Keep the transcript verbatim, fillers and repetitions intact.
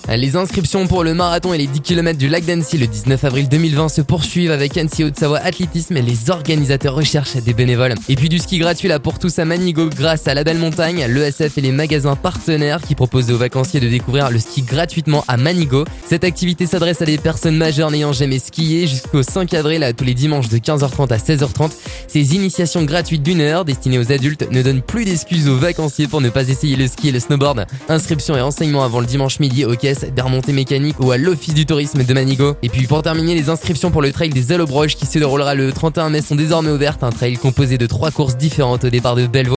Les inscriptions pour le marathon et les dix kilomètres du lac d'Annecy le dix-neuf avril deux mille vingt se poursuivent avec Annecy Haute-Savoie Athlétisme et les organisateurs recherchent des bénévoles. Et puis du ski gratuit là pour tous à Manigo grâce à la Belle Montagne, l'E S F et les magasins partenaires qui proposent aux vacanciers de découvrir le ski gratuitement à Manigo. Cette activité s'adresse à des personnes majeures n'ayant jamais skié jusqu'au cinq avril à tous les dimanches de quinze heures trente à seize heures trente. Ces initiations gratuites d'une heure destinées aux adultes ne donnent plus d'excuses aux vacanciers pour ne pas essayer le ski et le snowboard. Inscription et renseignements avant le dimanche midi aux caisses des remontées mécaniques ou à l'office du tourisme de Manigo. Et puis pour terminer, les inscriptions pour le trail des Allobroges qui se déroulera le trente et un mai sont désormais ouvertes. Un trail composé de trois courses différentes au départ de Bellevaux.